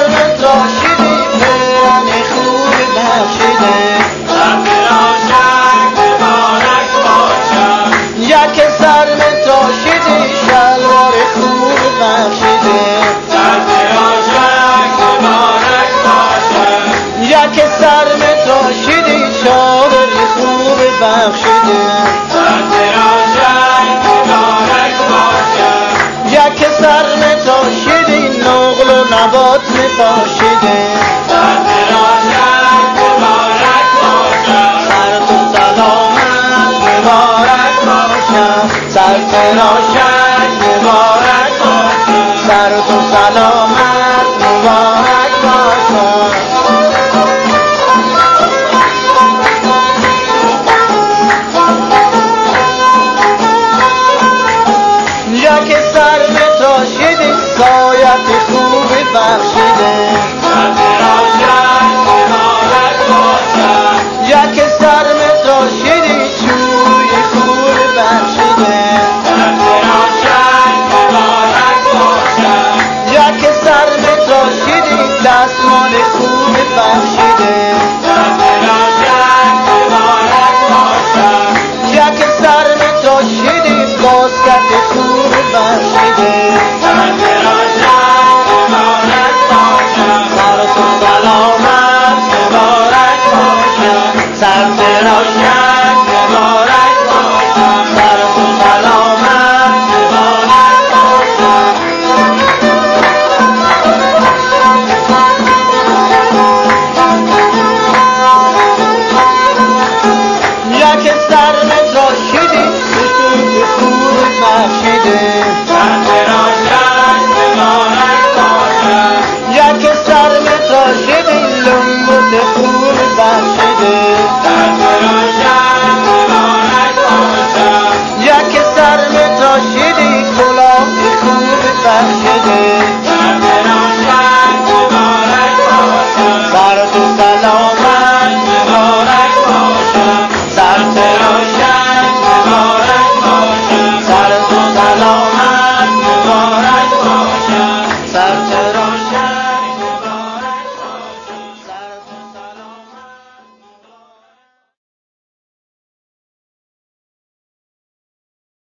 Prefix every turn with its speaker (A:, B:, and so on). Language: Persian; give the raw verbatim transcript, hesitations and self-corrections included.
A: سرم تراشیدی پیرن خوب بخشیده
B: شب روشن مبارک باشد
A: یک سرم تراشیدی شلوار خوب بخشیده
B: شب روشن مبارک باشد
A: یک سرم تراشیدی چادر خوب بخشیده
B: شب روشن مبارک باشد
A: یک سرم تراشیدی نقل و نبات پاشیده
B: شب روشن مبارک باشد
A: سر تو سلامت مبارک باشد سر روشن مبارک باشد سر تو سلامت مبارک باشد یک سرم تراشیدی سایت خوب بخشیده
B: شب روشن مبارک باشد
A: یک سرم تراشیدی چوی خوب بخشیده
B: شب روشن مبارک باشد
A: یک سرم تراشیدی دستمال خوب بخشیده
B: شب روشن مبارک باشد
A: یک سرم تراشیدی باسکت خوب بخشیده
B: شب روشن مبارک باشد
A: سر تو سلامت مبارک باشد سر روشن مبارک باشد سر تو سلامت مبارک باشد یک سرم تراشیدی سکوت خوب بخشیده
B: شب روشن مبارک باشد
A: یک سرم تراشیدی لنگوت خوب بخشیده
B: شب روشن مبارک باشد
A: یک سرم تراشیدی کلاه خوب بخشیده